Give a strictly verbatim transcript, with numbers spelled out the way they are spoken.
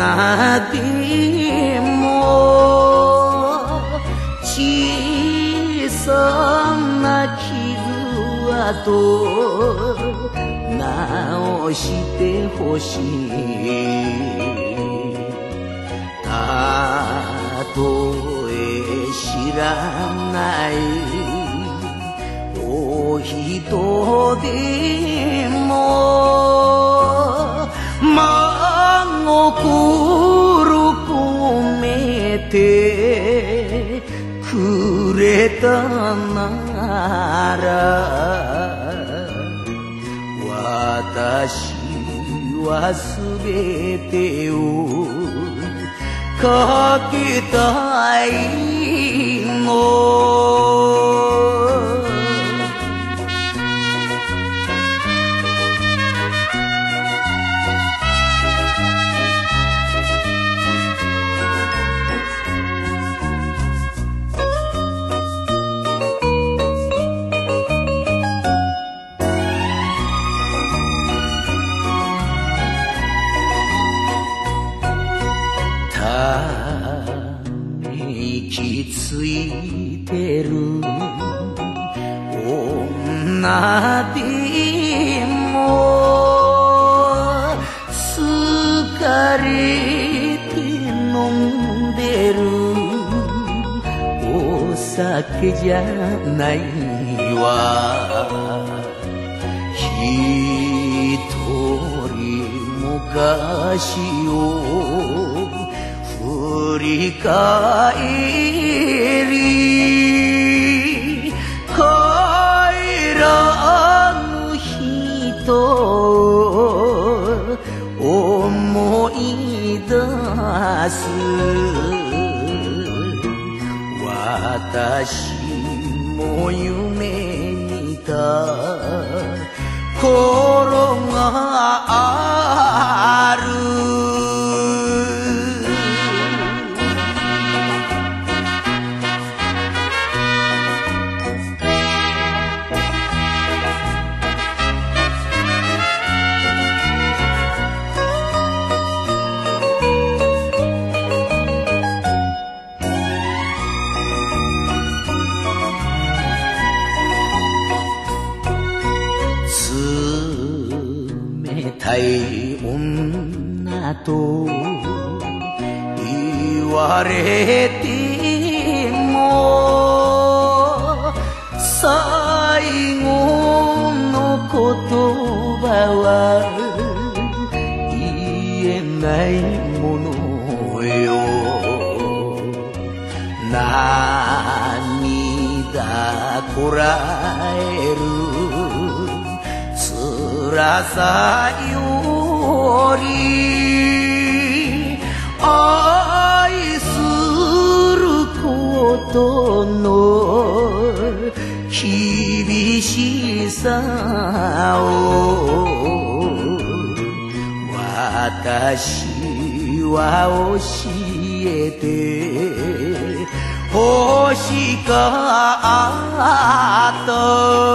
女でも小さな傷跡直してほしい。たとえ知らないお人でも真心込めてくれたなら私はすべてをかけたいの。息ついてる女でも疲れて飲んでるお酒じゃないわ。一人昔を振り返り帰らぬ人思い出す。私も夢見た頃がある。冷たい女と言われても最後の言葉は言えないものよ。涙こらえる辛さより愛することの厳しさを私は教えて欲しかった。